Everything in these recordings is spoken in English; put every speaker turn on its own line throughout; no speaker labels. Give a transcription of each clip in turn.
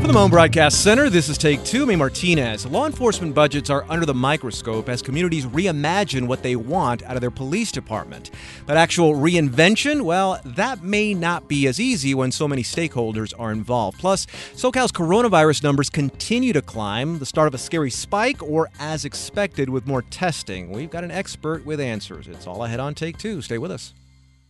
From the Moan Broadcast Center, this is Take Two. I'm Martinez. Law enforcement budgets are under the microscope as communities reimagine what they want out of their police department. But actual reinvention, well, that may not be as easy when so many stakeholders are involved. Plus, SoCal's coronavirus numbers continue to climb, the start of a scary spike, or as expected with more testing. We've got an expert with answers. It's all ahead on Take Two. Stay with us.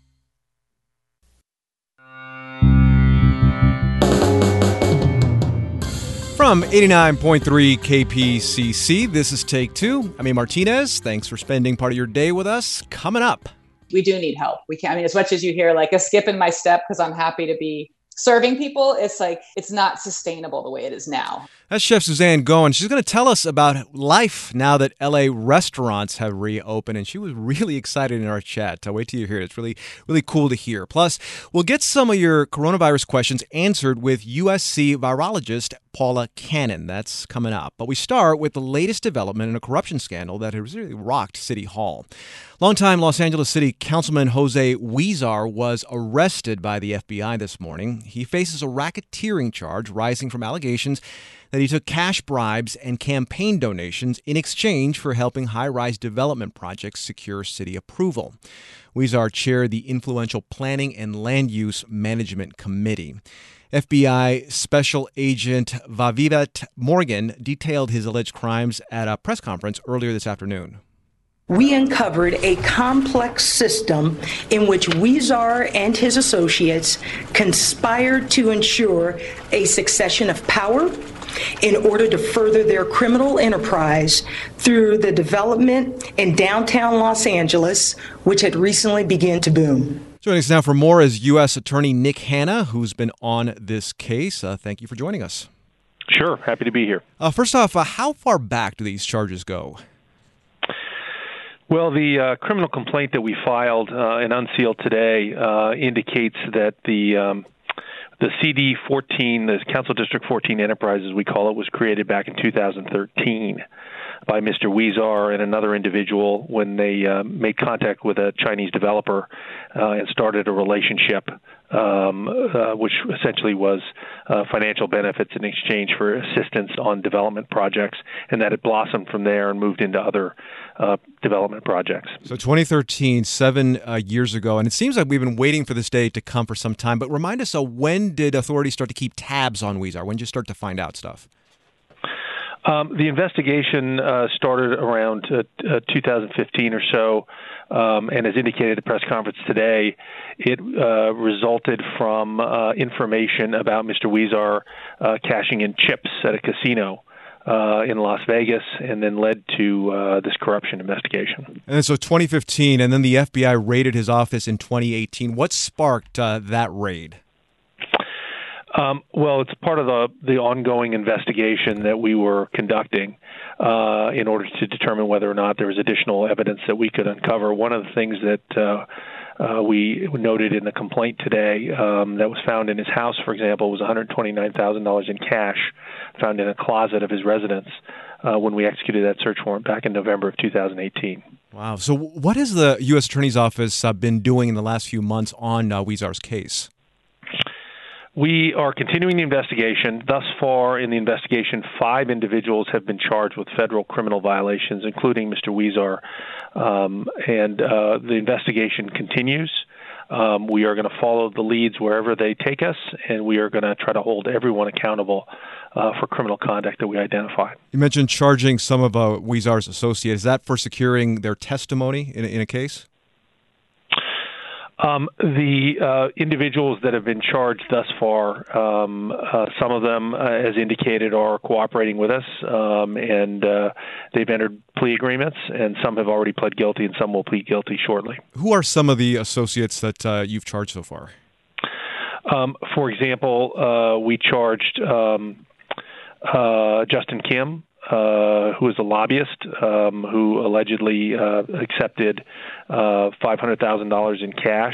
From 89.3 KPCC, this is Take Two. I'm Martinez. Thanks for spending part of your day with us. Coming up,
we do need help. We can't, as much as you hear like a skip in my step because I'm happy to be serving people, it's like it's not sustainable the way it is now.
That's Chef Suzanne Goen. She's going to tell us about life now that LA restaurants have reopened, and she was really excited in our chat. Wait till you hear it. It's really, really cool to hear. Plus, we'll get some of your coronavirus questions answered with USC virologist Paula Cannon. That's coming up. But we start with the latest development in a corruption scandal that has really rocked City Hall. Longtime Los Angeles City Councilman Jose Huizar was arrested by the FBI this morning. He faces a racketeering charge rising from allegations that he took cash bribes and campaign donations in exchange for helping high-rise development projects secure city approval. Huizar chaired the influential Planning and Land Use Management Committee. FBI Special Agent Vavivet Morgan detailed his alleged crimes at a press conference earlier this afternoon.
We uncovered a complex system in which Huizar and his associates conspired to ensure a succession of power in order to further their criminal enterprise through the development in downtown Los Angeles, which had recently begun to boom.
Joining us now for more is U.S. Attorney Nick Hanna, who's been on this case. Thank you for joining us.
Sure. Happy to be here.
First off, how far back do these charges go?
Well, the criminal complaint that we filed and unsealed today indicates that the CD14, the Council District 14 Enterprise, as we call it, was created back in 2013 by Mr. Huizar and another individual when they made contact with a Chinese developer and started a relationship, which essentially was financial benefits in exchange for assistance on development projects, and that it blossomed from there and moved into other development projects.
So 2013, 7 years ago, and it seems like we've been waiting for this day to come for some time, but remind us, when did authorities start to keep tabs on Huizar? When did you start to find out stuff?
The investigation started around 2015 or so, and as indicated at the press conference today, it resulted from information about Mr. Huizar cashing in chips at a casino in Las Vegas, and then led to this corruption investigation.
And so 2015, and then the FBI raided his office in 2018. What sparked that raid?
Well, it's part of the ongoing investigation that we were conducting in order to determine whether or not there was additional evidence that we could uncover. One of the things that we noted in the complaint today that was found in his house, for example, was $129,000 in cash found in a closet of his residence when we executed that search warrant back in November of 2018.
Wow. So what has the U.S. Attorney's Office been doing in the last few months on Huizar's case?
We are continuing the investigation. Thus far in the investigation, 5 individuals have been charged with federal criminal violations, including Mr. Huizar, and the investigation continues. We are going to follow the leads wherever they take us, and we are going to try to hold everyone accountable for criminal conduct that we identify. You
mentioned charging some of Huizar's associates. Is that for securing their testimony in a case?
The individuals that have been charged thus far, some of them, as indicated, are cooperating with us, and they've entered plea agreements, and some have already pled guilty, and some will plead guilty shortly.
Who are some of the associates that you've charged so far?
For example, we charged Justin Kim, who is a lobbyist who allegedly accepted $500,000 in cash.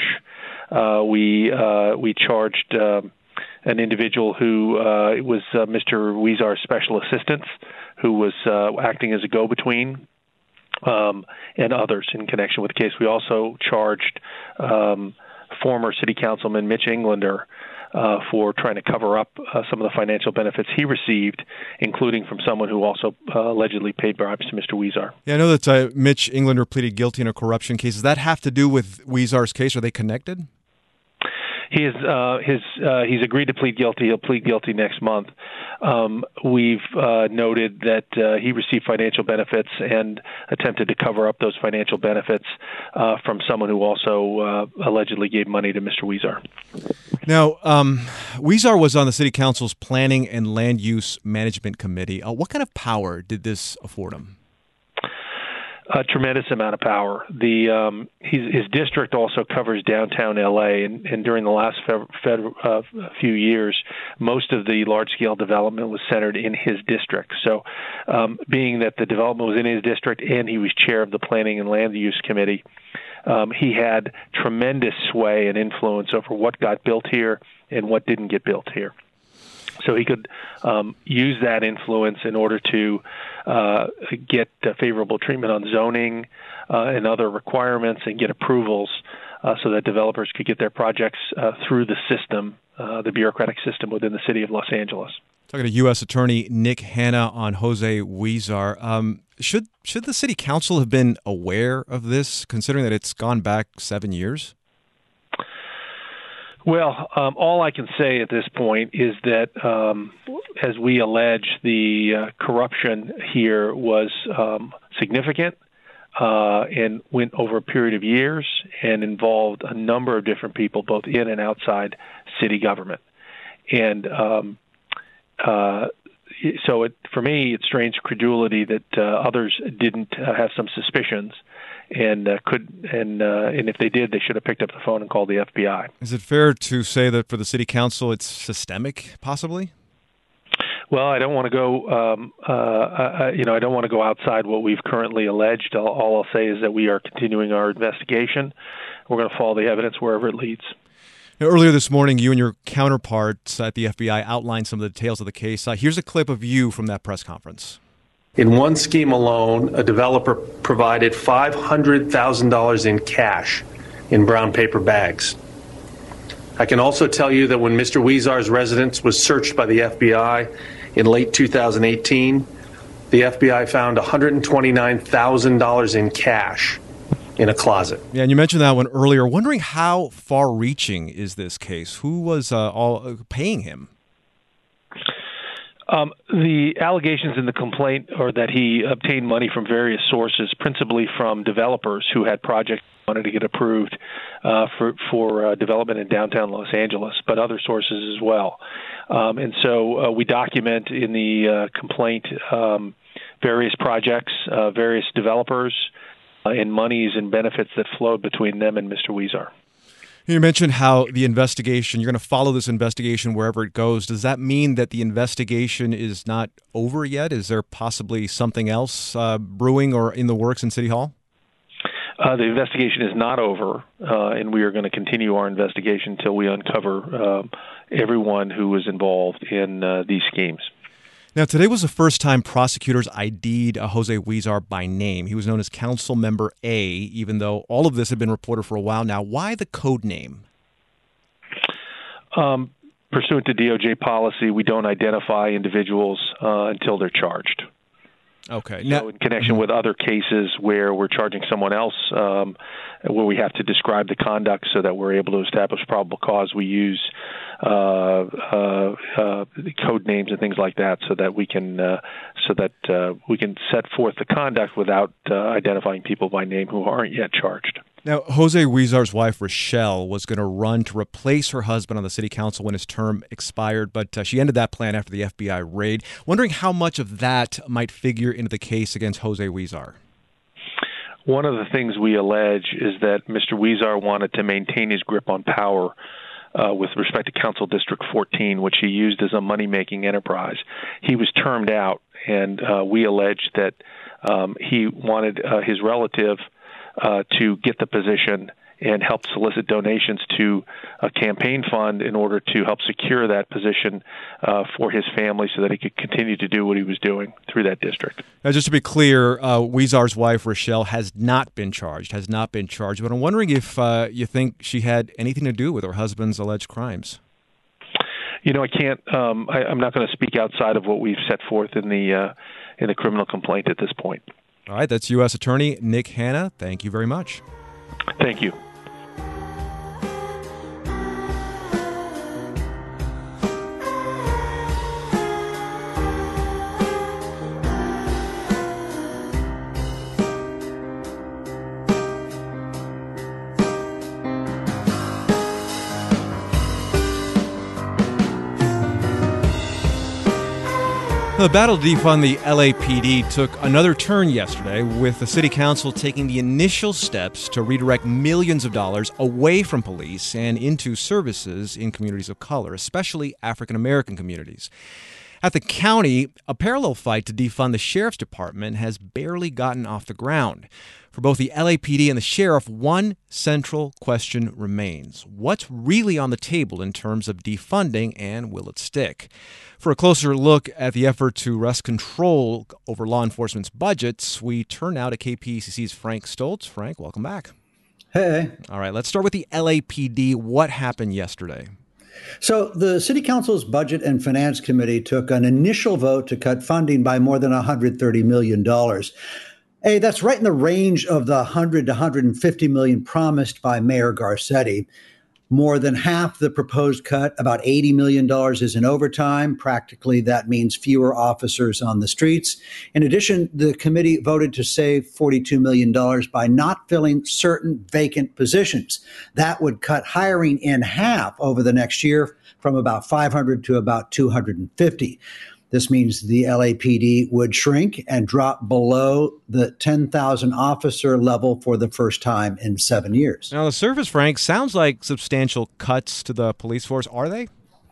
We charged an individual who was Mr. Huizar's special assistant, who was acting as a go-between, and others in connection with the case. We also charged former City Councilman Mitch Englander for trying to cover up some of the financial benefits he received, including from someone who also allegedly paid bribes to Mr. Huizar.
Yeah, I know that Mitch Englander pleaded guilty in a corruption case. Does that have to do with Huizar's case? Are they connected?
He's agreed to plead guilty. He'll plead guilty next month. We've noted that he received financial benefits and attempted to cover up those financial benefits from someone who also allegedly gave money to Mr. Huizar.
Now, Huizar was on the City Council's Planning and Land Use Management Committee. What kind of power did this afford him?
A tremendous amount of power. His district also covers downtown LA, and during the last few years, most of the large-scale development was centered in his district. So, being that the development was in his district and he was chair of the Planning and Land Use Committee, he had tremendous sway and influence over what got built here and what didn't get built here. So he could use that influence in order to get favorable treatment on zoning and other requirements and get approvals so that developers could get their projects through the system, the bureaucratic system within the city of Los Angeles.
Talking to U.S. Attorney Nick Hanna on Jose Huizar. Should the city council have been aware of this, considering that it's gone back 7 years?
Well, all I can say at this point is that, as we allege, the corruption here was significant and went over a period of years and involved a number of different people, both in and outside city government. And so, for me, it strains credulity that others didn't have some suspicions. And if they did, they should have picked up the phone and called the FBI.
Is it fair to say that for the city council, it's systemic, possibly?
Well, I don't want to go. I don't want to go outside what we've currently alleged. All I'll say is that we are continuing our investigation. We're going to follow the evidence wherever it leads.
Now, earlier this morning, you and your counterparts at the FBI outlined some of the details of the case. Here's a clip of you from that press conference.
In one scheme alone, a developer provided $500,000 in cash in brown paper bags. I can also tell you that when Mr. Huizar's residence was searched by the FBI in late 2018, the FBI found $129,000 in cash in a closet.
Yeah, and you mentioned that one earlier. Wondering how far-reaching is this case? Who was all paying him?
The allegations in the complaint are that he obtained money from various sources, principally from developers who had projects wanted to get approved for development in downtown Los Angeles, but other sources as well. And so we document in the complaint various projects, various developers, and monies and benefits that flowed between them and Mr. Huizar.
You mentioned how the investigation, you're going to follow this investigation wherever it goes. Does that mean that the investigation is not over yet? Is there possibly something else brewing or in the works in City Hall?
The investigation is not over, and we are going to continue our investigation until we uncover everyone who was involved in these schemes.
Now, today was the first time prosecutors ID'd Jose Huizar by name. He was known as Council Member A, even though all of this had been reported for a while now. Why the code name?
Pursuant to DOJ policy, we don't identify individuals until they're charged.
Okay.
So in connection with other cases where we're charging someone else, where we have to describe the conduct so that we're able to establish probable cause, we use code names and things like that so that we can set forth the conduct without identifying people by name who aren't yet charged.
Now, Jose Huizar's wife, Rochelle, was going to run to replace her husband on the city council when his term expired, but she ended that plan after the FBI raid. Wondering how much of that might figure into the case against Jose Huizar.
One of the things we allege is that Mr. Huizar wanted to maintain his grip on power with respect to Council District 14, which he used as a money-making enterprise. He was termed out, and we allege that he wanted his relative to get the position and help solicit donations to a campaign fund in order to help secure that position for his family so that he could continue to do what he was doing through that district.
Now, just to be clear, Huizar's wife, Rochelle, has not been charged, but I'm wondering if you think she had anything to do with her husband's alleged crimes.
I can't. I'm not going to speak outside of what we've set forth in the criminal complaint at this point.
All right, that's U.S. Attorney Nick Hanna. Thank you very much.
Thank you.
The battle to defund the LAPD took another turn yesterday, with the city council taking the initial steps to redirect millions of dollars away from police and into services in communities of color, especially African American communities. At the county, a parallel fight to defund the sheriff's department has barely gotten off the ground. For both the LAPD and the sheriff, one central question remains. What's really on the table in terms of defunding, and will it stick? For a closer look at the effort to wrest control over law enforcement's budgets, we turn now to KPCC's Frank Stoltz. Frank, welcome back.
Hey.
All right, let's start with the LAPD. What happened yesterday?
So the City Council's Budget and Finance Committee took an initial vote to cut funding by more than $130 million. Hey, that's right in the range of the $100 to $150 million promised by Mayor Garcetti. More than half the proposed cut, about $80 million, is in overtime. Practically, that means fewer officers on the streets. In addition, the committee voted to save $42 million by not filling certain vacant positions. That would cut hiring in half over the next year, from about 500 to about 250. This means the LAPD would shrink and drop below the 10,000 officer level for the first time in 7 years.
Now, the surface, Frank, sounds like substantial cuts to the police force. Are they?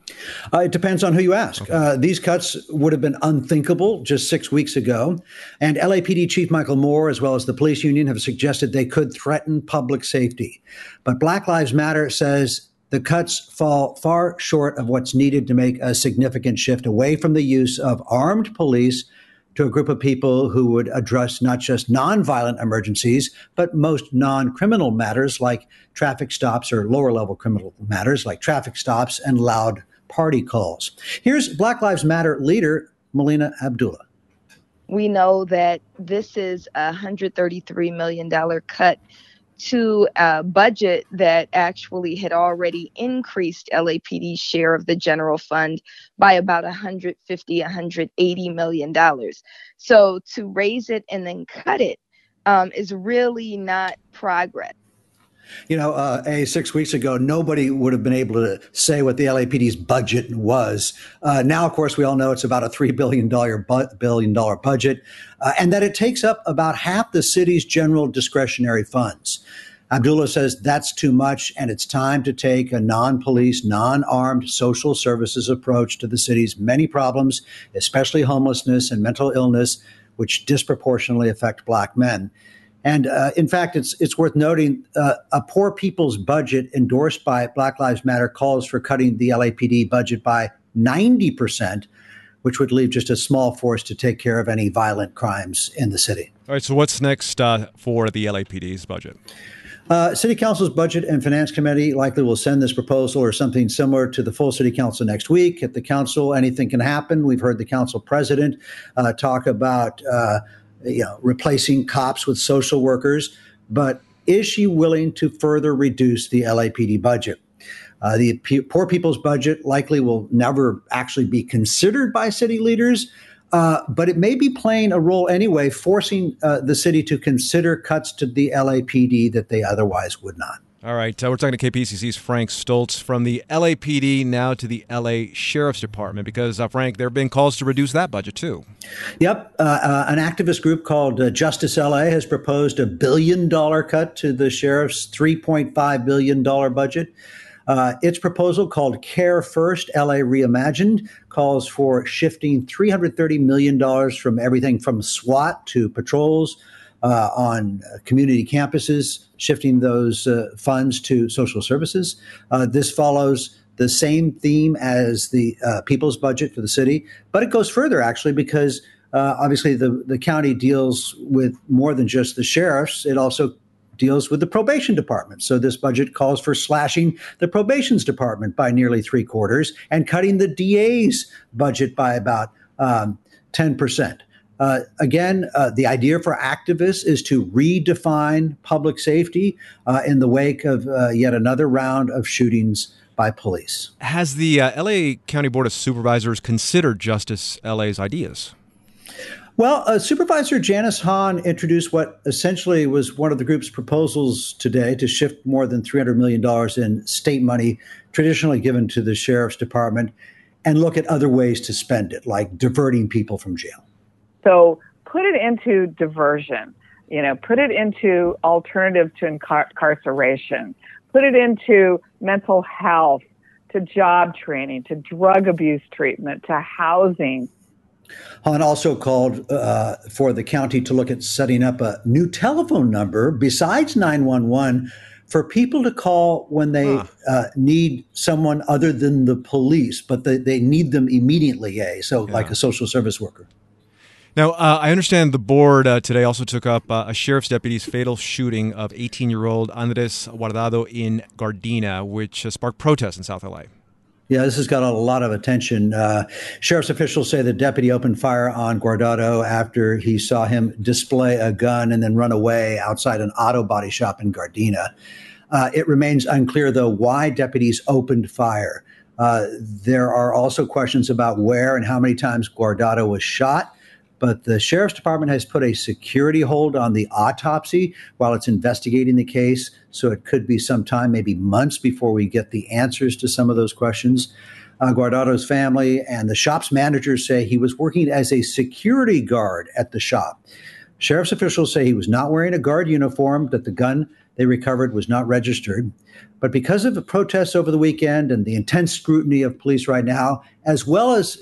It depends on who you ask.
Okay.
These cuts would have been unthinkable just 6 weeks ago. And LAPD Chief Michael Moore, as well as the police union, have suggested they could threaten public safety. But Black Lives Matter says the cuts fall far short of what's needed to make a significant shift away from the use of armed police to a group of people who would address not just nonviolent emergencies, but most non-criminal matters like traffic stops, or lower-level criminal matters like traffic stops and loud party calls. Here's Black Lives Matter leader Melina Abdullah.
We know that this is a $133 million cut to a budget that actually had already increased LAPD's share of the general fund by about $150, $180 million. So to raise it and then cut it is really not progress.
6 weeks ago, nobody would have been able to say what the LAPD's budget was. Now, of course, we all know it's about a $3 billion budget, and that it takes up about half the city's general discretionary funds. Abdullah says that's too much, and it's time to take a non-police, non-armed social services approach to the city's many problems, especially homelessness and mental illness, which disproportionately affect Black men. And in fact, it's worth noting a poor people's budget endorsed by Black Lives Matter calls for cutting the LAPD budget by 90%, which would leave just a small force to take care of any violent crimes in the city.
All right, so what's next for the LAPD's budget?
City Council's Budget and Finance Committee likely will send this proposal or something similar to the full City Council next week. At the council, anything can happen. We've heard the council president talk about replacing cops with social workers, but is she willing to further reduce the LAPD budget? The poor people's budget likely will never actually be considered by city leaders, but it may be playing a role anyway, forcing the city to consider cuts to the LAPD that they otherwise would not.
All right, we're talking to KPCC's Frank Stoltz. From the LAPD now to the LA Sheriff's Department, because, Frank, there have been calls to reduce that budget, too.
Yep. An activist group called Justice LA has proposed a $1 billion cut to the sheriff's $3.5 billion budget. Its proposal, called Care First LA Reimagined, calls for shifting $330 million from everything from SWAT to patrols on community campuses, shifting those funds to social services. This follows the same theme as the people's budget for the city, but it goes further, actually, because obviously the county deals with more than just the sheriffs. It also deals with the probation department. So this budget calls for slashing the probations department by nearly 3/4 and cutting the DA's budget by about 10%. Again, the idea for activists is to redefine public safety in the wake of yet another round of shootings by police.
Has the LA County Board of Supervisors considered Justice LA's ideas?
Well, Supervisor Janice Hahn introduced what essentially was one of the group's proposals today to shift more than $300 million in state money traditionally given to the sheriff's department and look at other ways to spend it, like diverting people from jail.
So put it into diversion, put it into alternative to incarceration, put it into mental health, to job training, to drug abuse treatment, to housing.
Hahn also called for the county to look at setting up a new telephone number besides 911 for people to call when they need someone other than the police, but they need them immediately, like a social service worker.
Now, I understand the board today also took up a sheriff's deputy's fatal shooting of 18-year-old Andres Guardado in Gardena, which sparked protests in South LA.
Yeah, this has got a lot of attention. Sheriff's officials say the deputy opened fire on Guardado after he saw him display a gun and then run away outside an auto body shop in Gardena. It remains unclear, though, why deputies opened fire. There are also questions about where and how many times Guardado was shot. But the sheriff's department has put a security hold on the autopsy while it's investigating the case. So it could be some time, maybe months, before we get the answers to some of those questions. Guardado's family and the shop's managers say he was working as a security guard at the shop. Sheriff's officials say he was not wearing a guard uniform, that the gun they recovered was not registered. But because of the protests over the weekend and the intense scrutiny of police right now, as well as,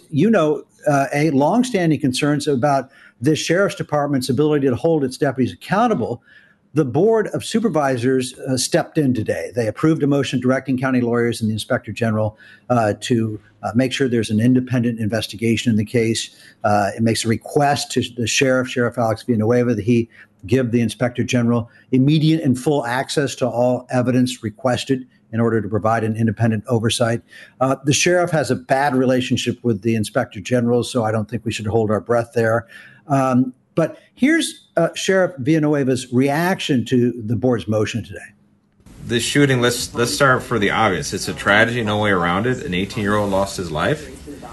a longstanding concerns about this sheriff's department's ability to hold its deputies accountable, the Board of Supervisors stepped in today. They approved a motion directing county lawyers and the inspector general to make sure there's an independent investigation in the case. It makes a request to the Sheriff Alex Villanueva, that he give the inspector general immediate and full access to all evidence requested in order to provide an independent oversight. The sheriff has a bad relationship with the inspector general, so I don't think we should hold our breath there. But here's Sheriff Villanueva's reaction to the board's motion today.
This shooting, let's start for the obvious. It's a tragedy, no way around it. An 18-year-old lost his life.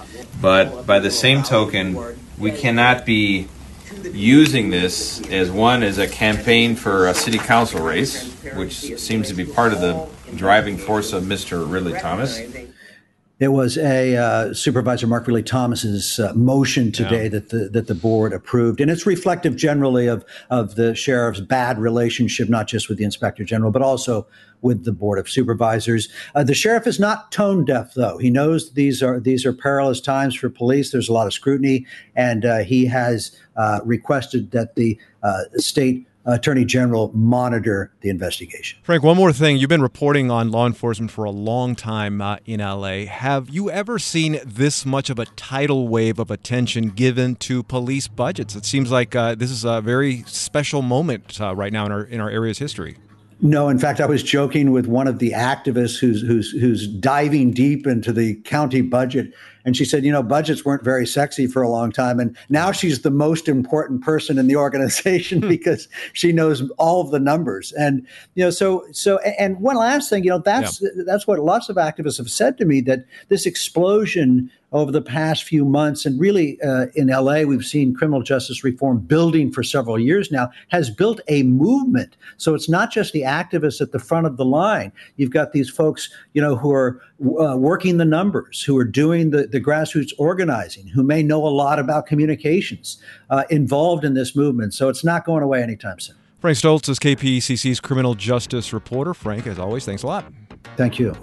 But by the same token, we cannot be using this as a campaign for a city council race, which seems to be part of the driving force of Mr. Ridley Thomas.
It was a Supervisor Mark Ridley Thomas's motion today that the board approved, and it's reflective generally of the sheriff's bad relationship, not just with the inspector general, but also with the Board of Supervisors. The sheriff is not tone deaf, though. He knows these are perilous times for police. There's a lot of scrutiny, and he has requested that the state Attorney General monitor the investigation.
Frank, one more thing. You've been reporting on law enforcement for a long time in LA. Have you ever seen this much of a tidal wave of attention given to police budgets? It seems like this is a very special moment right now in our area's history.
No, in fact, I was joking with one of the activists who's diving deep into the county budget. And she said, budgets weren't very sexy for a long time. And now she's the most important person in the organization because she knows all of the numbers. And, and one last thing, that's what lots of activists have said to me, that this explosion over the past few months, and really in LA, we've seen criminal justice reform building for several years now, has built a movement. So it's not just the activists at the front of the line. You've got these folks, who are working the numbers, who are doing the grassroots organizing, who may know a lot about communications, involved in this movement. So it's not going away anytime soon.
Frank Stoltz is KPCC's criminal justice reporter. Frank, as always, thanks a lot.
Thank you.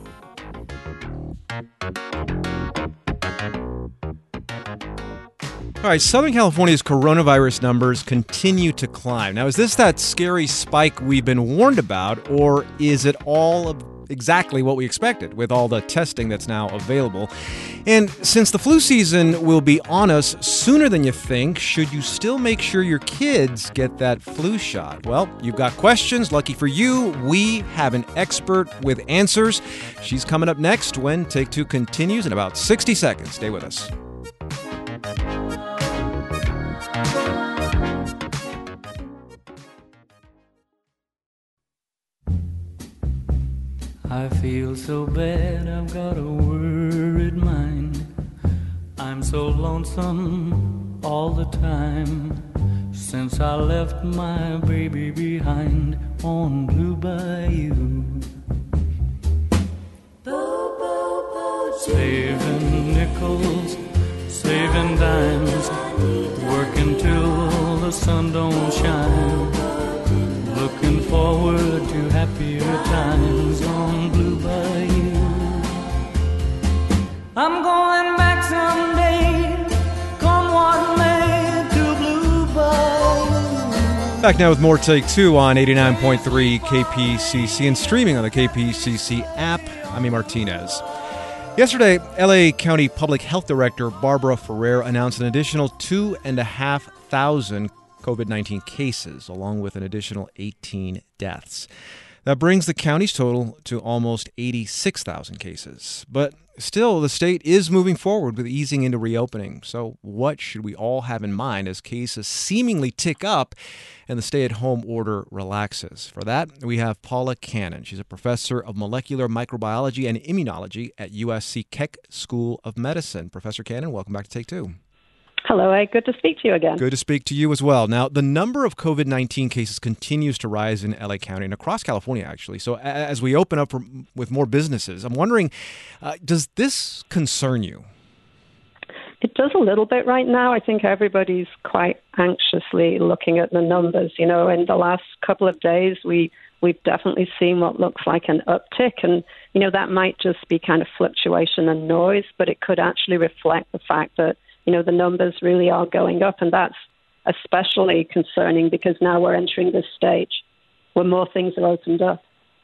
All right, Southern California's coronavirus numbers continue to climb. Now, is this that scary spike we've been warned about, or is it all exactly what we expected with all the testing that's now available. And since the flu season will be on us sooner than you think, should you still make sure your kids get that flu shot? Well, you've got questions. Lucky for you, we have an expert with answers. She's coming up next when Take Two continues in about 60 seconds. Stay with us.
I feel so bad, I've got a worried mind. I'm so lonesome all the time since I left my baby behind on Blue Bayou. Saving nickels, saving dimes, working till the sun don't shine. Looking forward to happier times on Blue Bayou. I'm going back someday, come what may, to Blue Bayou.
Back now with more Take Two on 89.3 KPCC and streaming on the KPCC app. I'm E. Martinez. Yesterday, LA County Public Health Director Barbara Ferrer announced an additional 2,500 COVID-19 cases, along with an additional 18 deaths. That brings the county's total to almost 86,000 cases. But still, the state is moving forward with easing into reopening. So what should we all have in mind as cases seemingly tick up and the stay-at-home order relaxes? For that, we have Paula Cannon. She's a professor of molecular microbiology and immunology at USC Keck School of Medicine. Professor Cannon, welcome back to Take Two.
Hello, good to speak to you again.
Good to speak to you as well. Now, the number of COVID-19 cases continues to rise in LA County and across California, actually. So as we open up with more businesses, I'm wondering, does this concern you?
It does a little bit right now. I think everybody's quite anxiously looking at the numbers. You know, in the last couple of days, we've definitely seen what looks like an uptick. And, you know, that might just be kind of fluctuation and noise, but it could actually reflect the fact that, you know, the numbers really are going up. And that's especially concerning because now we're entering this stage where more things are opened up.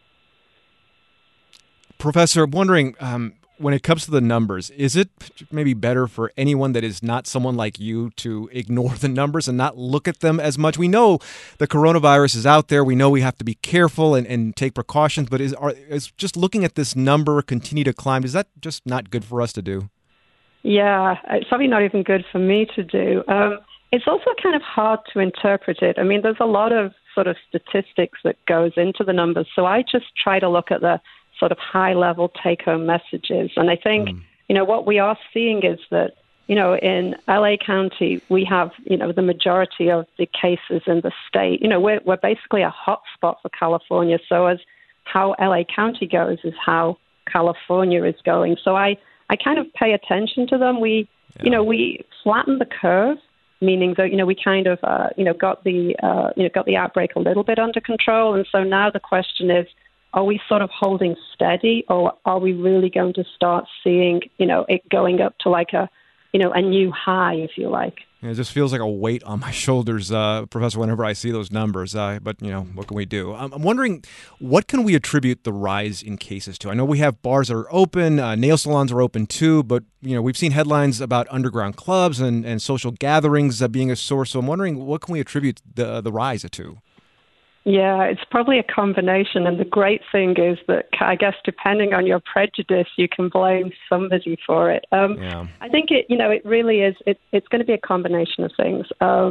Professor, I'm wondering, when it comes to the numbers, is it maybe better for anyone that is not someone like you to ignore the numbers and not look at them as much? We know the coronavirus is out there. We know we have to be careful and take precautions. But is just looking at this number continue to climb, is that just not good for us to do?
Yeah, it's probably not even good for me to do. It's also kind of hard to interpret it. I mean, there's a lot of sort of statistics that goes into the numbers. So I just try to look at the sort of high-level take-home messages. And I think, you know, what we are seeing is that, you know, in LA County, we have, you know, the majority of the cases in the state. You know, we're basically a hotspot for California. So as how LA County goes is how California is going. So I kind of pay attention to them. We flatten the curve, meaning that, you know, we kind of, got the outbreak a little bit under control. And so now the question is, are we sort of holding steady, or are we really going to start seeing, you know, it going up to like a new high, if you like?
It just feels like a weight on my shoulders, Professor, whenever I see those numbers. But, you know, what can we do? I'm wondering, what can we attribute the rise in cases to? I know we have bars that are open, nail salons are open too, but, you know, we've seen headlines about underground clubs and social gatherings being a source. So I'm wondering, what can we attribute the rise to?
Yeah, it's probably a combination. And the great thing is that I guess depending on your prejudice, you can blame somebody for it. I think it really is. It's going to be a combination of things.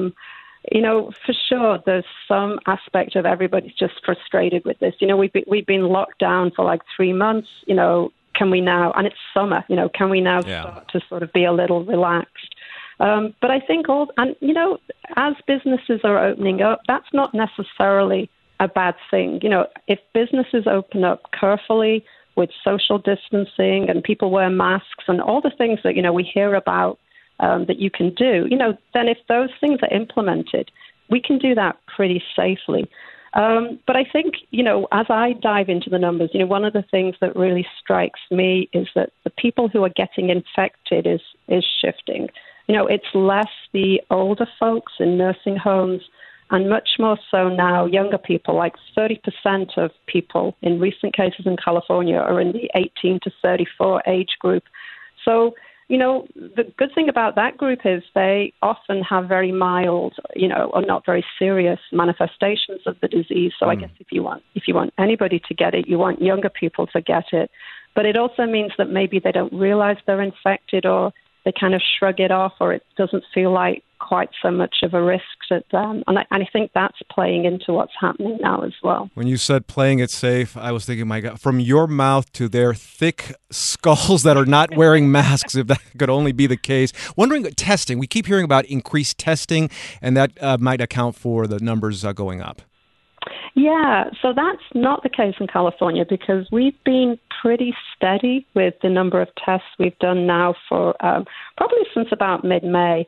You know, for sure, there's some aspect of everybody's just frustrated with this. You know, we've been locked down for like 3 months. You know, can we now, and it's summer, you know, can we now start to sort of be a little relaxed? But I think as businesses are opening up, that's not necessarily a bad thing. You know, if businesses open up carefully with social distancing and people wear masks and all the things that, you know, we hear about that you can do, you know, then if those things are implemented, we can do that pretty safely. But I think, you know, as I dive into the numbers, you know, one of the things that really strikes me is that the people who are getting infected is shifting. You know, it's less the older folks in nursing homes and much more so now, younger people, like 30% of people in recent cases in California are in the 18 to 34 age group. So, the good thing about that group is they often have very mild, or not very serious manifestations of the disease. So I guess if you want anybody to get it, you want younger people to get it. But it also means that maybe they don't realize they're infected, or they kind of shrug it off, or it doesn't feel like quite so much of a risk to them. And I think that's playing into what's happening now as well.
When you said playing it safe, I was thinking, my God, from your mouth to their thick skulls that are not wearing masks, if that could only be the case. Wondering, testing, we keep hearing about increased testing, and that might account for the numbers going up.
Yeah, so that's not the case in California because we've been pretty steady with the number of tests we've done now for probably since about mid-May.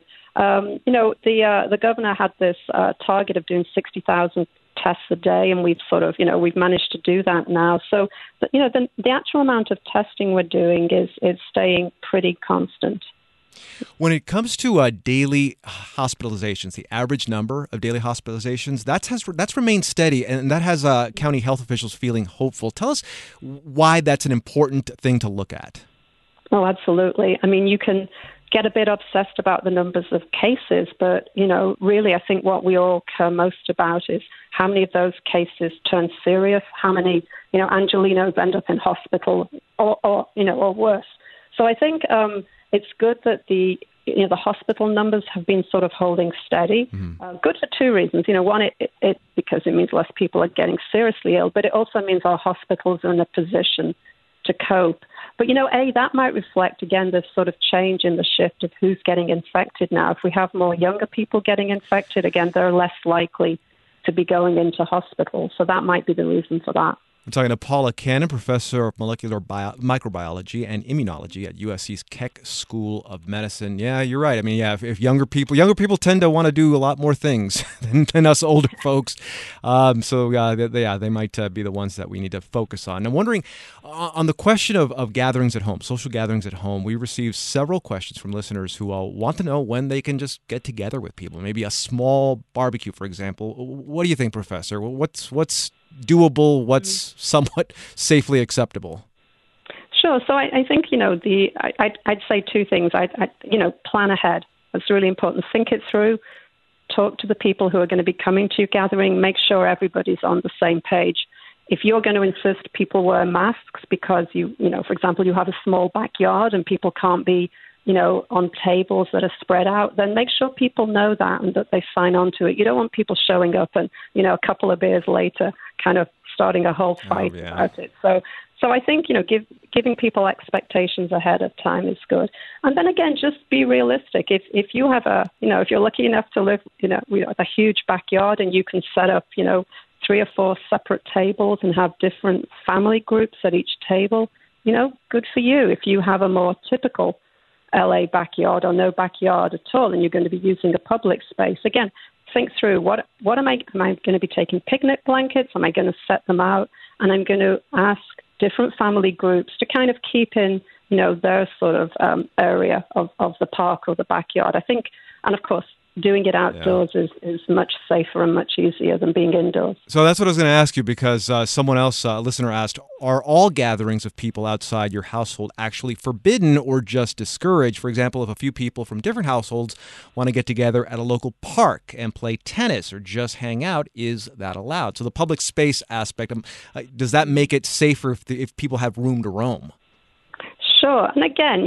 The governor had this target of doing 60,000 tests a day, and we've we've managed to do that now. So, the actual amount of testing we're doing is staying pretty constant.
When it comes to daily hospitalizations, the average number of daily hospitalizations, that's remained steady, and that has county health officials feeling hopeful. Tell us why that's an important thing to look at.
Oh, absolutely. I mean, you can get a bit obsessed about the numbers of cases, but, really I think what we all care most about is how many of those cases turn serious, how many, Angelinos end up in hospital or worse. So I think it's good that the hospital numbers have been sort of holding steady. Good for two reasons. One, it because it means less people are getting seriously ill, but it also means our hospitals are in a position to cope. But, that might reflect, again, this sort of change in the shift of who's getting infected now. If we have more younger people getting infected, again, they're less likely to be going into hospital. So that might be the reason for that.
I'm talking to Paula Cannon, professor of molecular microbiology and immunology at USC's Keck School of Medicine. Yeah, you're right. I mean, if younger people tend to want to do a lot more things than us older folks. They might be the ones that we need to focus on. I'm wondering, on the question of gatherings at home, social gatherings at home, we received several questions from listeners who want to know when they can just get together with people, maybe a small barbecue, for example. What do you think, Professor? What's doable, what's somewhat safely acceptable?
Sure. So I think, I'd say two things. Plan ahead. That's really important. Think it through. Talk to the people who are going to be coming to your gathering. Make sure everybody's on the same page. If you're going to insist people wear masks because for example, you have a small backyard and people can't be on tables that are spread out, then make sure people know that and that they sign on to it. You don't want people showing up and, a couple of beers later kind of starting a whole fight about it. So I think, giving people expectations ahead of time is good. And then again, just be realistic. If you have if you're lucky enough to live, with a huge backyard and you can set up, 3 or 4 separate tables and have different family groups at each table, good for you. If you have a more typical LA backyard or no backyard at all, and you're going to be using a public space, again, think through what am I going to be taking picnic blankets? Am I going to set them out? And I'm going to ask different family groups to kind of keep in, their sort of area of the park or the backyard. I think, and of course, doing it outdoors is much safer and much easier than being indoors.
So that's what I was going to ask you, because someone else, a listener, asked, are all gatherings of people outside your household actually forbidden or just discouraged? For example, if a few people from different households want to get together at a local park and play tennis or just hang out, is that allowed? So the public space aspect, does that make it safer if people have room to roam?
Sure. And again,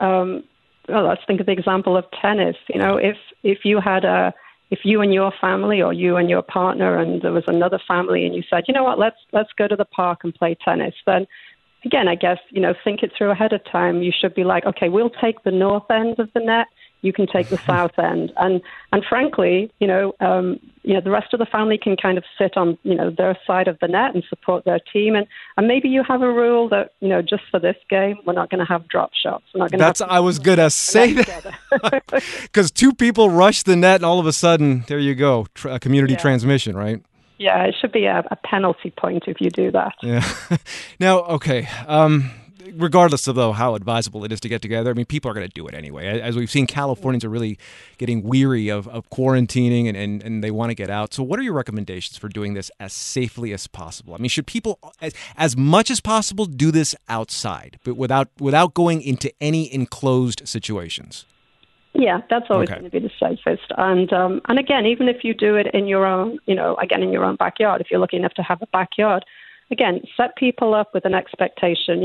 let's think of the example of tennis. If you had if you and your family or you and your partner and there was another family and you said, let's go to the park and play tennis, then again, I guess, think it through ahead of time. You should be like, okay, we'll take the north end of the net. You can take the south end. And frankly, the rest of the family can kind of sit on, their side of the net and support their team. And maybe you have a rule that, just for this game, we're not going to have drop shots.
I was going to say that. Because 2 people rush the net and all of a sudden, there you go, community transmission, right?
Yeah, it should be a penalty point if you do that.
Yeah. Now, okay. regardless of, though, how advisable it is to get together, I mean, people are going to do it anyway. As we've seen, Californians are really getting weary of quarantining and they want to get out. So what are your recommendations for doing this as safely as possible? I mean, should people, as much as possible, do this outside, but without going into any enclosed situations?
Yeah, that's always going to be the safest. And again, even if you do it in your own, in your own backyard, if you're lucky enough to have a backyard, again, set people up with an expectation.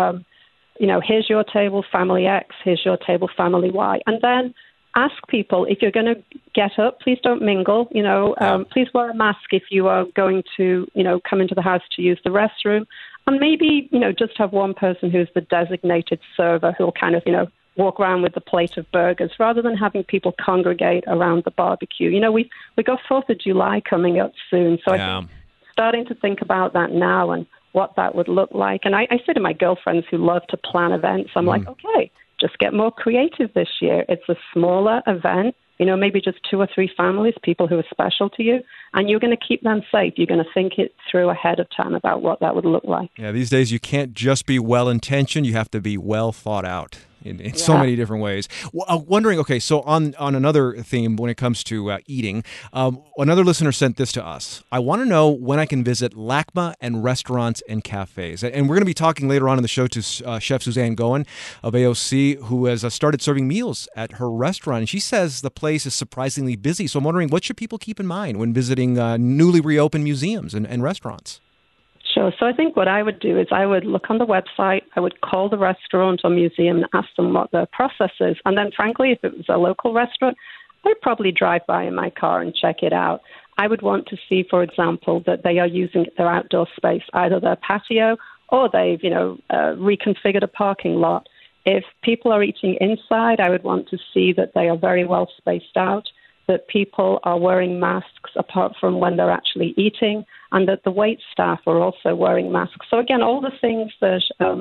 Here's your table, family X. Here's your table, family Y. And then ask people, if you're going to get up, please don't mingle. Please wear a mask if you are going to, come into the house to use the restroom. And maybe, just have one person who's the designated server who'll kind of, walk around with a plate of burgers rather than having people congregate around the barbecue. We got 4th of July coming up soon, so I think starting to think about that now and what that would look like. And I say to my girlfriends who love to plan events, I'm like, okay, just get more creative this year. It's a smaller event, maybe just 2 or 3 families, people who are special to you, and you're going to keep them safe. You're going to think it through ahead of time about what that would look like.
Yeah, these days you can't just be well-intentioned, you have to be well thought out. In so many different ways. Wondering, okay, so on another theme when it comes to eating, another listener sent this to us. I want to know when I can visit LACMA and restaurants and cafes. And we're going to be talking later on in the show to Chef Suzanne Goen of AOC, who has started serving meals at her restaurant. And she says the place is surprisingly busy. So I'm wondering, what should people keep in mind when visiting newly reopened museums and restaurants?
Sure. So I think what I would do is I would look on the website, I would call the restaurant or museum and ask them what their process is. And then, frankly, if it was a local restaurant, I'd probably drive by in my car and check it out. I would want to see, for example, that they are using their outdoor space, either their patio or they've, reconfigured a parking lot. If people are eating inside, I would want to see that they are very well spaced out, that people are wearing masks apart from when they're actually eating, and that the wait staff are also wearing masks. So again, all the things that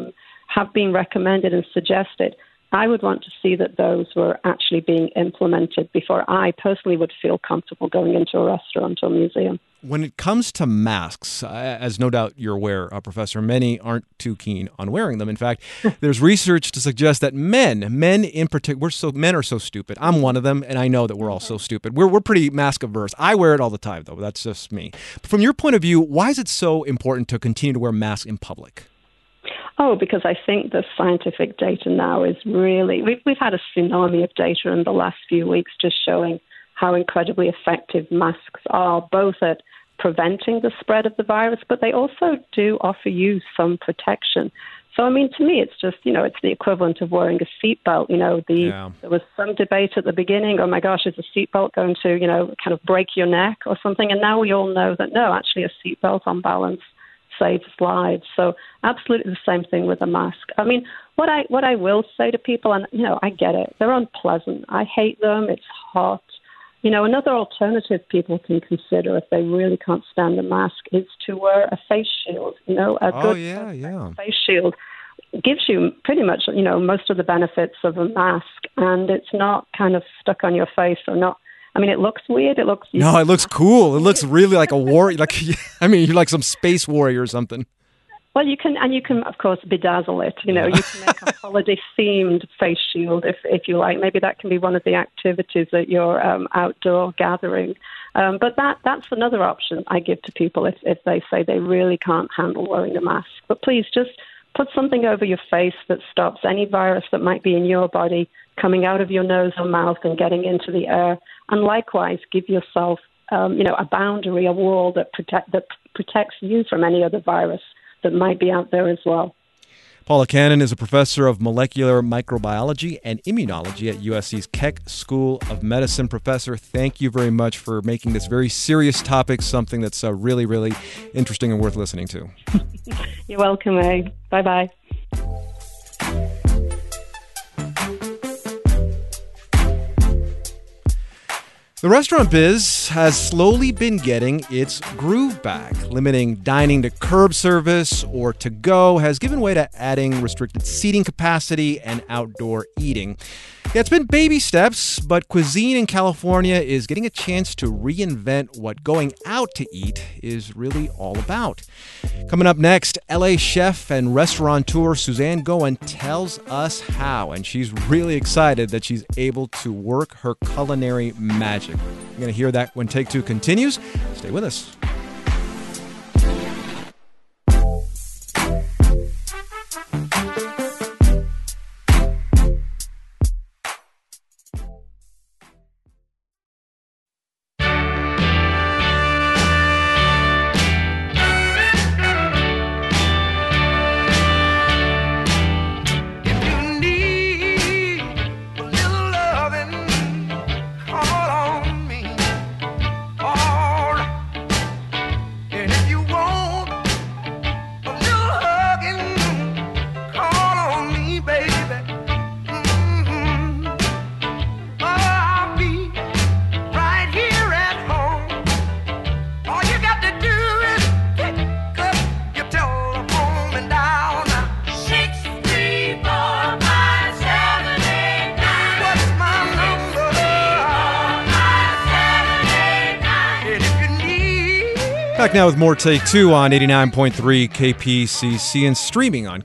have been recommended and suggested, I would want to see that those were actually being implemented before I personally would feel comfortable going into a restaurant or museum.
When it comes to masks, as no doubt you're aware, Professor, many aren't too keen on wearing them. In fact, there's research to suggest that men in particular, men are so stupid. I'm one of them, and I know that we're all so stupid. We're pretty mask averse. I wear it all the time, though. That's just me. But from your point of view, why is it so important to continue to wear masks in public?
Oh, because I think the scientific data now is really, we've had a tsunami of data in the last few weeks just showing how incredibly effective masks are, both at preventing the spread of the virus, but they also do offer you some protection. So, I mean, to me, it's just, it's the equivalent of wearing a seatbelt. There was some debate at the beginning, oh my gosh, is a seatbelt going to, kind of break your neck or something? And now we all know that, no, actually a seatbelt on balance saves lives. So absolutely the same thing with a mask. I mean, what I will say to people, and, I get it, they're unpleasant. I hate them. It's hot. Another alternative people can consider if they really can't stand a mask is to wear a face shield. A good face shield gives you pretty much, most of the benefits of a mask, and it's not kind of stuck on your face or not. I mean, it looks weird. It looks
cool. It looks really like a warrior. You're like some space warrior or something.
Well, you can, of course, bedazzle it. You can make a holiday-themed face shield if you like. Maybe that can be one of the activities at your outdoor gathering. But that's another option I give to people if they say they really can't handle wearing a mask. But please just put something over your face that stops any virus that might be in your body coming out of your nose or mouth and getting into the air. And likewise, give yourself, a boundary, a wall that protects you from any other virus that might be out there as well.
Paula Cannon is a professor of molecular microbiology and immunology at USC's Keck School of Medicine. Professor, thank you very much for making this very serious topic something that's really, really interesting and worth listening to.
You're welcome, Meg. Bye-bye.
The restaurant biz has slowly been getting its groove back. Limiting dining to curb service or to-go has given way to adding restricted seating capacity and outdoor eating. Yeah, it's been baby steps, but cuisine in California is getting a chance to reinvent what going out to eat is really all about. Coming up next, LA chef and restaurateur Suzanne Goin tells us how, and she's really excited that she's able to work her culinary magic. You're going to hear that when Take Two continues. Stay with us. Back now with more Take Two on 89.3 KPCC and streaming on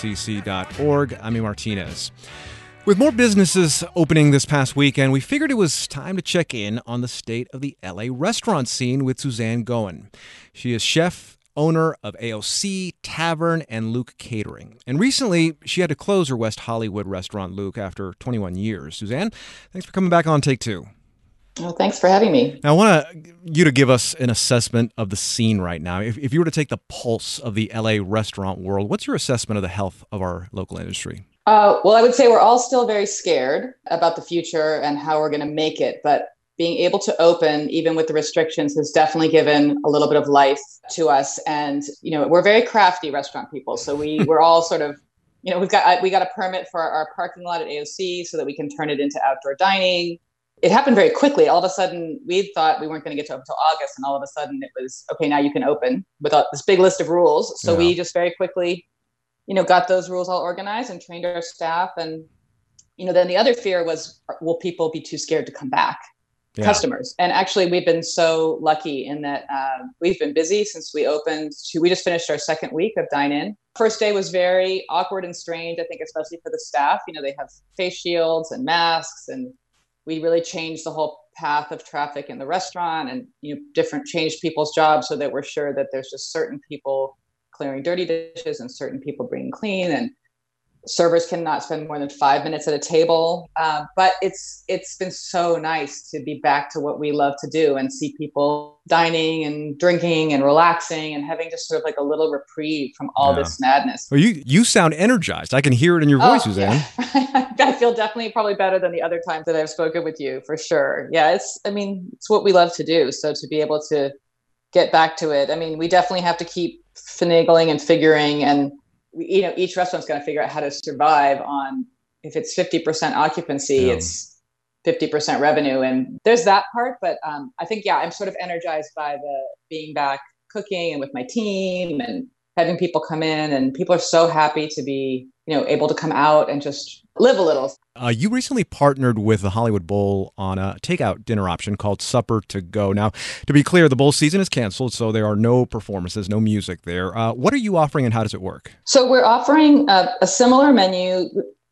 kpcc.org. I'm E. Martinez. With more businesses opening this past weekend, we figured it was time to check in on the state of the LA restaurant scene with Suzanne Goin. She is chef, owner of AOC, Tavern, and Luke Catering. And recently, she had to close her West Hollywood restaurant, Luke, after 21 years. Suzanne, thanks for coming back on Take Two.
Well, thanks for having me.
Now, I want you to give us an assessment of the scene right now. If you were to take the pulse of the LA restaurant world, what's your assessment of the health of our local industry?
Well, I would say we're all still very scared about the future and how we're going to make it. But being able to open, even with the restrictions, has definitely given a little bit of life to us. And, you know, we're very crafty restaurant people. So we're all sort of, you know, we got a permit for our parking lot at AOC so that we can turn it into outdoor dining. It happened very quickly. All of a sudden, we thought we weren't going to get to open until August. And all of a sudden it was, okay, now you can open without this big list of rules. So we just very quickly, you know, got those rules all organized and trained our staff. And, you know, then the other fear was, will people be too scared to come back? Yeah. Customers. And actually, we've been so lucky in that we've been busy since we opened. We just finished our second week of dine-in. First day was very awkward and strange, I think, especially for the staff. You know, they have face shields and masks, and we really changed the whole path of traffic in the restaurant and, you know, changed people's jobs so that we're sure that there's just certain people clearing dirty dishes and certain people bringing clean, and servers cannot spend more than 5 minutes at a table. But it's been so nice to be back to what we love to do and see people dining and drinking and relaxing and having just sort of like a little reprieve from all this madness.
Well, you sound energized. I can hear it in your voice, Suzanne.
Yeah. I feel definitely probably better than the other times that I've spoken with you, for sure. Yeah, it's what we love to do. So to be able to get back to it, I mean, we definitely have to keep finagling and figuring, and you know, each restaurant's going to figure out how to survive on, if it's 50% occupancy, it's 50% revenue. And there's that part. But I think, I'm sort of energized by the being back cooking and with my team and having people come in, and people are so happy to be, you know, able to come out and just live a little.
You recently partnered with the Hollywood Bowl on a takeout dinner option called Supper to Go. Now, to be clear, the bowl season is canceled, so there are no performances, no music there. What are you offering, and how does it work?
So we're offering a similar menu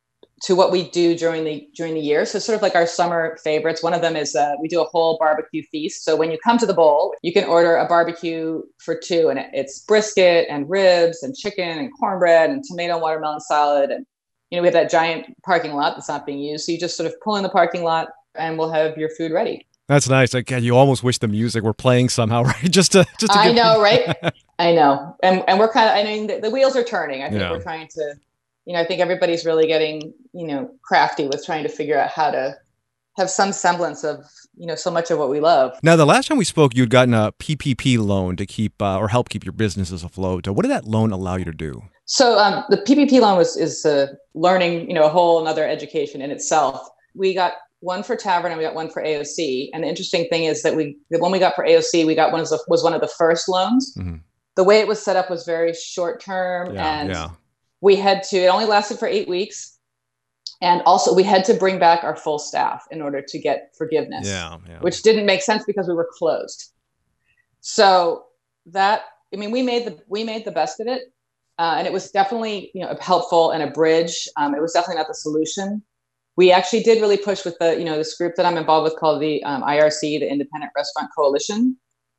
to what we do during the year. So sort of like our summer favorites. One of them is we do a whole barbecue feast. So when you come to the bowl, you can order a barbecue for two, and it's brisket and ribs and chicken and cornbread and tomato and watermelon salad. And you know, we have that giant parking lot that's not being used. So you just sort of pull in the parking lot and we'll have your food ready.
That's nice. You almost wish the music were playing somehow, right? Just to
I know, right? I know. And we're kind of, I mean, the wheels are turning. I think we're trying to, you know, I think everybody's really getting, you know, crafty with trying to figure out how to have some semblance of, you know, so much of what we love.
Now, the last time we spoke, you'd gotten a PPP loan to keep or help keep your businesses afloat. What did that loan allow you to do?
So the PPP loan is learning, you know, a whole another education in itself. We got one for Tavern and we got one for AOC. And the interesting thing is that the one we got for AOC, we got was one of the first loans. Mm-hmm. The way it was set up was very short term, and we had to. It only lasted for 8 weeks, And also we had to bring back our full staff in order to get forgiveness, which didn't make sense because we were closed. So that, I mean, we made the best of it. And it was definitely, helpful and a bridge. It was definitely not the solution. We actually did really push with this group that I'm involved with called the IRC, the Independent Restaurant Coalition.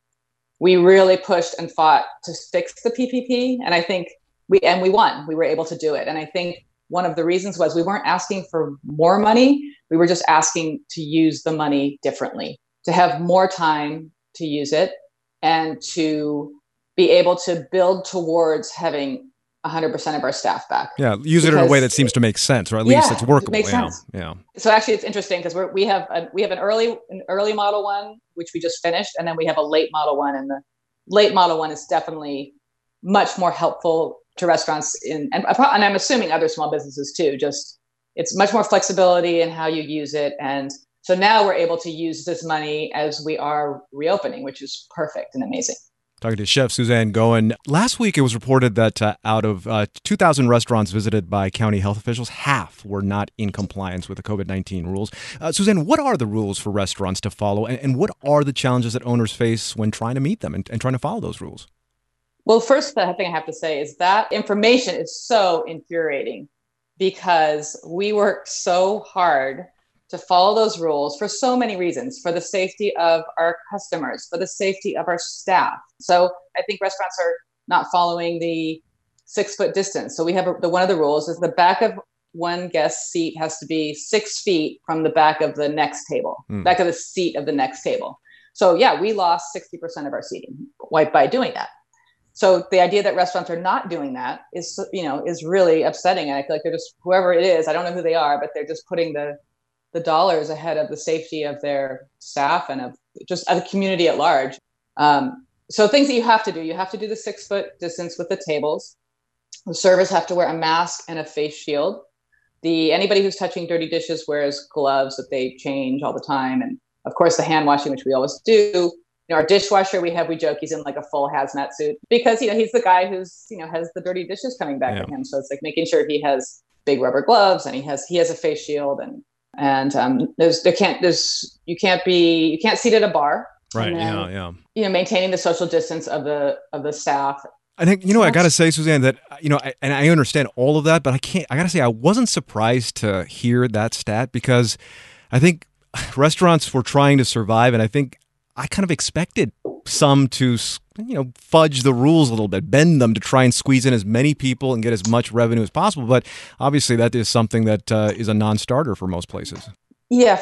We really pushed and fought to fix the PPP. And I think we won. We were able to do it. And I think one of the reasons was we weren't asking for more money. We were just asking to use the money differently, to have more time to use it and to be able to build towards having 100% of our staff back.
Yeah, use it in a way that seems to make sense, or at least it's workable.
It makes sense.
Yeah.
So actually, it's interesting because we have an early Model 1, which we just finished, and then we have a late Model 1, and the late Model 1 is definitely much more helpful to restaurants and I'm assuming other small businesses too. Just it's much more flexibility in how you use it, and so now we're able to use this money as we are reopening, which is perfect and amazing.
Talking to Chef Suzanne Goin. Last week, it was reported that out of 2,000 restaurants visited by county health officials, half were not in compliance with the COVID-19 rules. Suzanne, what are the rules for restaurants to follow, and what are the challenges that owners face when trying to meet them and trying to follow those rules?
Well, first, the thing I have to say is that information is so infuriating because we worked so hard to follow those rules for so many reasons, for the safety of our customers, for the safety of our staff. So I think restaurants are not following the 6-foot distance. So we have one of the rules is the back of one guest seat has to be 6 feet from the back of the next table, back of the seat of the next table. So yeah, we lost 60% of our seating by doing that. So the idea that restaurants are not doing that is really upsetting. And I feel like they're just, whoever it is, I don't know who they are, but they're just putting the dollars ahead of the safety of their staff and of the community at large. So things that you have to do the 6-foot distance with the tables. The servers have to wear a mask and a face shield. Anybody who's touching dirty dishes wears gloves that they change all the time. And of course the hand washing, which we always do. Our dishwasher, we joke he's in like a full hazmat suit because, he's the guy who's, has the dirty dishes coming back at him. So it's like making sure he has big rubber gloves and he has a face shield and you can't seat at a bar.
Right.
Then, maintaining the social distance of the staff.
I think, I got to say, Suzanne, that, I understand all of that, but I got to say, I wasn't surprised to hear that stat because I think restaurants were trying to survive. And I think I kind of expected some to, fudge the rules a little bit, bend them to try and squeeze in as many people and get as much revenue as possible. But obviously that is something that is a non-starter for most places.
Yeah,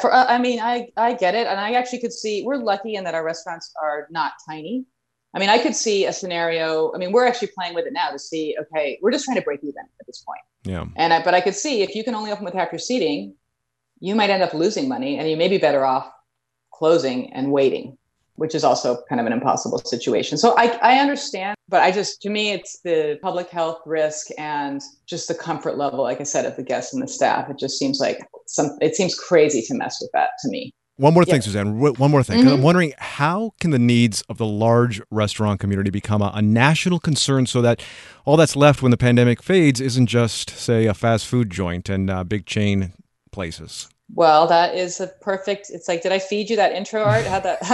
I get it. And I actually could see, we're lucky in that our restaurants are not tiny. I could see a scenario. We're actually playing with it now to see, okay, we're just trying to break even at this point.
Yeah.
But I could see if you can only open with half your seating, you might end up losing money and you may be better off closing and waiting, which is also kind of an impossible situation. So I understand, but to me, it's the public health risk and just the comfort level, like I said, of the guests and the staff. It just seems like it seems crazy to mess with that to me.
One more thing, Suzanne, one more thing. 'Cause I'm wondering, how can the needs of the large restaurant community become a national concern so that all that's left when the pandemic fades isn't just, say, a fast food joint and big chain places?
Well, that is it's like, did I feed you that intro, Art? How'd that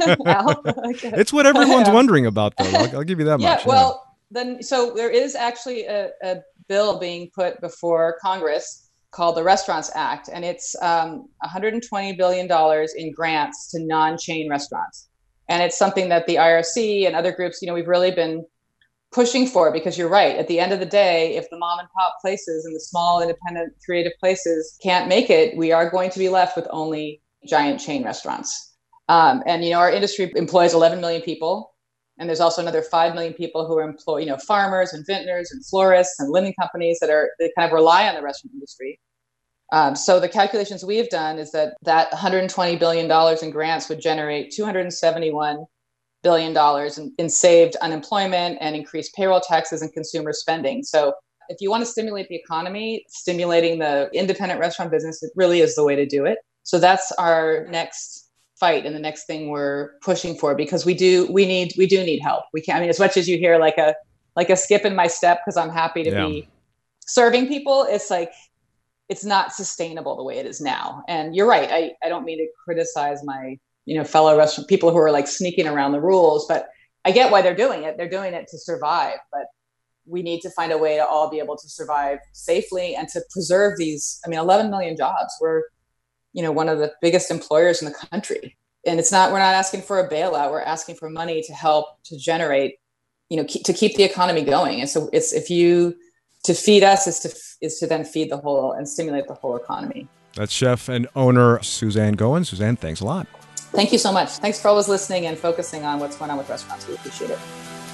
It's what everyone's wondering about, though. I'll give you that much.
Well, so there is actually a bill being put before Congress called the Restaurants Act, and it's $120 billion in grants to non-chain restaurants. And it's something that the IRC and other groups, we've really been pushing for, because you're right. At the end of the day, if the mom and pop places and the small independent creative places can't make it, we are going to be left with only giant chain restaurants. And our industry employs 11 million people. And there's also another 5 million people who are employed, farmers and vintners and florists and linen companies that kind of rely on the restaurant industry. So the calculations we've done is that $120 billion in grants would generate $271 billion in saved unemployment and increased payroll taxes and consumer spending. So if you want to stimulate the economy, stimulating the independent restaurant business, it really is the way to do it. So that's our next fight and the next thing we're pushing for, because we do need help. We can't, as much as you hear like a skip in my step, because I'm happy to be serving people, it's like, it's not sustainable the way it is now. And you're right. I don't mean to criticize my, fellow restaurant people who are like sneaking around the rules, but I get why they're doing it. They're doing it to survive, but we need to find a way to all be able to survive safely and to preserve these. 11 million jobs. We're, one of the biggest employers in the country. And we're not asking for a bailout. We're asking for money to help to generate, to keep the economy going. And so to feed us is to then feed the whole and stimulate the whole economy.
That's chef and owner Suzanne Goin. Suzanne, thanks a lot.
Thank you so much. Thanks for always listening and focusing on what's going on with restaurants. We appreciate it.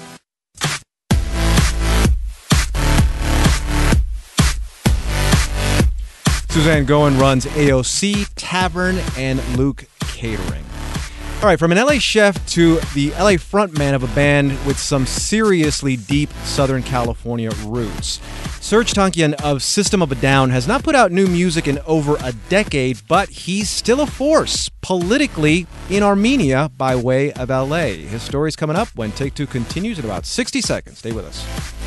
Suzanne Goin runs AOC, Tavern, and Luke Catering. All right, from an LA chef to the LA frontman of a band with some seriously deep Southern California roots. Serj Tankian of System of a Down has not put out new music in over a decade, but he's still a force politically in Armenia by way of LA. His story's coming up when Take Two continues in about 60 seconds. Stay with us.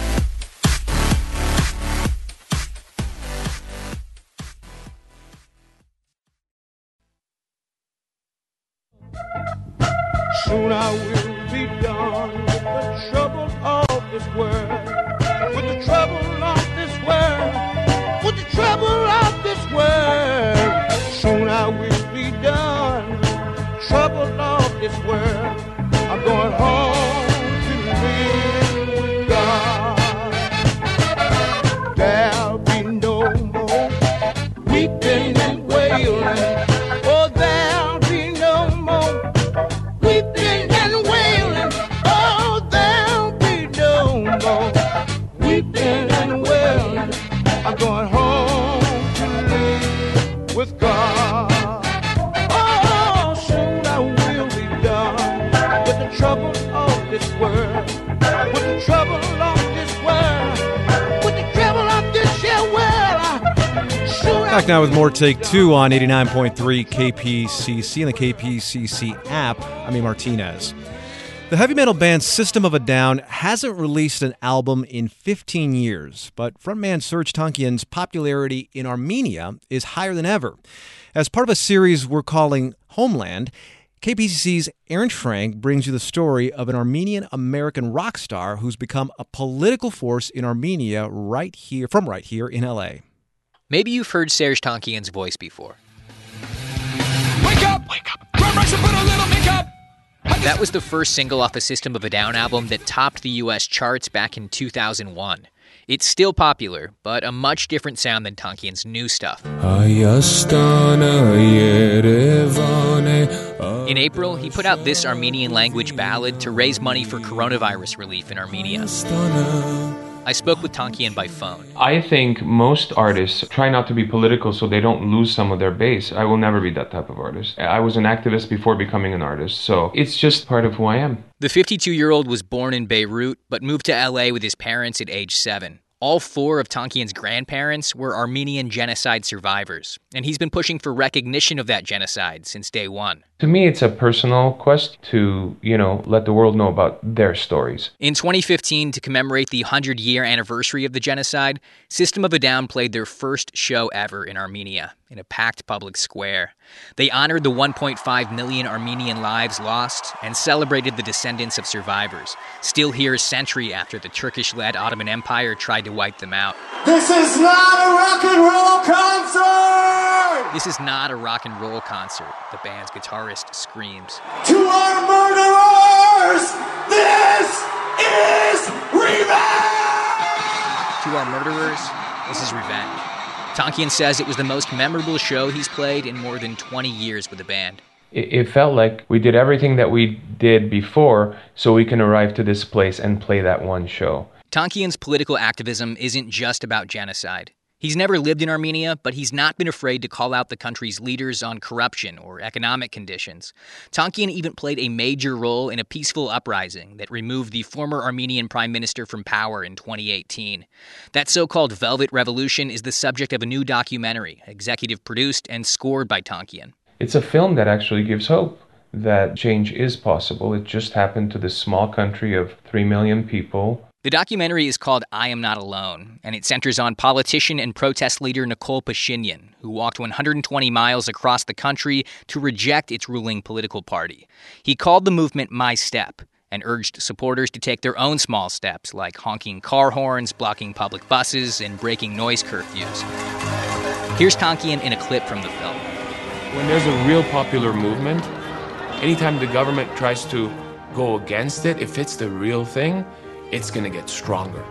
Soon I will be done with the trouble of this world, with the trouble of this world, with the trouble of this world. Soon I will be done with the trouble of this world. I'm going home to live with God. There'll be no more weeping and wailing. I'm going home to live with God. Oh, soon I will be done with the trouble of this world, with the trouble of this world, with the trouble of this here world.
Back now with more Take Two on 89.3 KPCC and the KPCC app. I'm E. Martinez. The heavy metal band System of a Down hasn't released an album in 15 years, but frontman Serj Tankian's popularity in Armenia is higher than ever. As part of a series we're calling Homeland, KPCC's Aaron Schrank brings you the story of an Armenian-American rock star who's become a political force in Armenia right here in LA.
Maybe you've heard Serj Tankian's voice before.
Wake up! Grab rice and put a little makeup!
That was the first single off a System of a Down album that topped the U.S. charts back in 2001. It's still popular, but a much different sound than Tankian's new stuff. In April, he put out this Armenian-language ballad to raise money for coronavirus relief in Armenia. I spoke with Tankian by phone.
I think most artists try not to be political so they don't lose some of their base. I will never be that type of artist. I was an activist before becoming an artist, so it's just part of who I am.
The 52-year-old was born in Beirut, but moved to LA with his parents at age 7. All 4 of Tankian's grandparents were Armenian genocide survivors, and he's been pushing for recognition of that genocide since day one.
To me, it's a personal quest to, let the world know about their stories.
In 2015, to commemorate the 100-year anniversary of the genocide, System of a Down played their first show ever in Armenia, in a packed public square. They honored the 1.5 million Armenian lives lost and celebrated the descendants of survivors, still here a century after the Turkish-led Ottoman Empire tried to wipe them out.
This is not a rock and roll concert!
This is not a rock and roll concert, the band's guitarist screams.
To our murderers, this is revenge!
To our murderers, this is revenge. Tankian says it was the most memorable show he's played in more than 20 years with the band.
It felt like we did everything that we did before so we can arrive to this place and play that one show.
Tankian's political activism isn't just about genocide. He's never lived in Armenia, but he's not been afraid to call out the country's leaders on corruption or economic conditions. Tankian even played a major role in a peaceful uprising that removed the former Armenian prime minister from power in 2018. That so-called Velvet Revolution is the subject of a new documentary, executive produced and scored by Tankian.
It's a film that actually gives hope that change is possible. It just happened to this small country of 3 million people.
The documentary is called I Am Not Alone, and it centers on politician and protest leader Nikol Pashinyan, who walked 120 miles across the country to reject its ruling political party. He called the movement My Step and urged supporters to take their own small steps, like honking car horns, blocking public buses, and breaking noise curfews. Here's Tonkian in a clip from the film.
When there's a real popular movement, anytime the government tries to go against it, if it's the real thing, it's going to get stronger.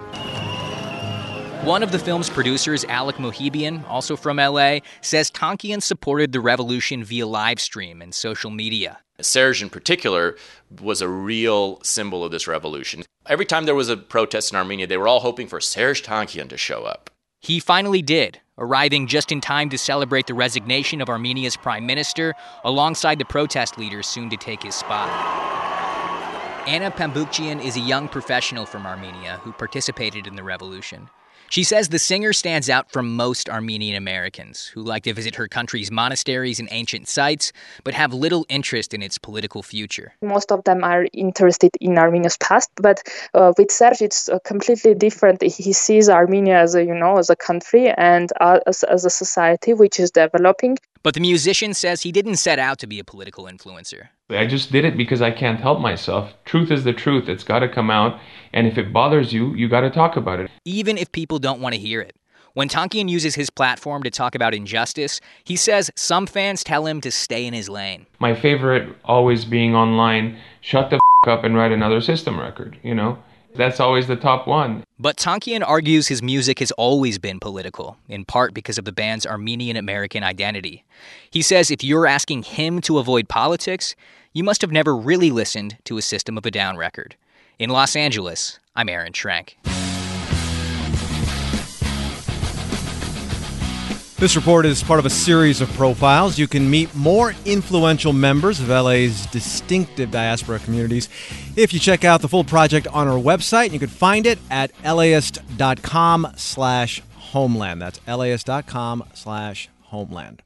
One of the film's producers, Alec Mohibian, also from LA, says Tonkian supported the revolution via live stream and social media.
Serge in particular was a real symbol of this revolution. Every time there was a protest in Armenia, they were all hoping for Serge Tonkian to show up.
He finally did, arriving just in time to celebrate the resignation of Armenia's prime minister alongside the protest leaders soon to take his spot. Anna Pambukchian is a young professional from Armenia who participated in the revolution. She says the singer stands out from most Armenian Americans who like to visit her country's monasteries and ancient sites, but have little interest in its political future.
Most of them are interested in Armenia's past, but with Serge, it's completely different. He sees Armenia as a country and as a society which is developing.
But the musician says he didn't set out to be a political influencer.
I just did it because I can't help myself. Truth is the truth. It's got to come out. And if it bothers you, you got to talk about it.
Even if people don't want to hear it. When Tonkian uses his platform to talk about injustice, he says some fans tell him to stay in his lane.
My favorite always being online, shut the up and write another System record, That's always the top one.
But Tonkian argues his music has always been political, in part because of the band's Armenian-American identity. He says if you're asking him to avoid politics, you must have never really listened to a System of a Down record. In Los Angeles, I'm Aaron Schrenk.
This report is part of a series of profiles. You can meet more influential members of LA's distinctive diaspora communities if you check out the full project on our website. You can find it at laist.com/homeland. That's laist.com/homeland.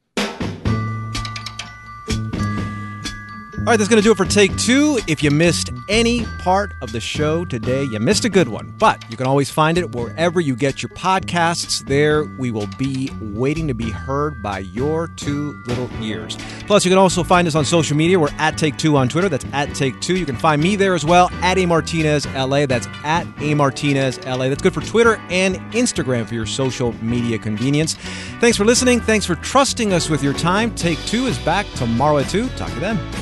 All right, that's going to do it for Take Two. If you missed any part of the show today, you missed a good one. But you can always find it wherever you get your podcasts. There we will be waiting to be heard by your two little ears. Plus, you can also find us on social media. We're at Take Two on Twitter. That's at Take Two. You can find me there as well, at A Martinez LA. That's at A Martinez LA. That's good for Twitter and Instagram for your social media convenience. Thanks for listening. Thanks for trusting us with your time. Take Two is back tomorrow at 2. Talk to you then.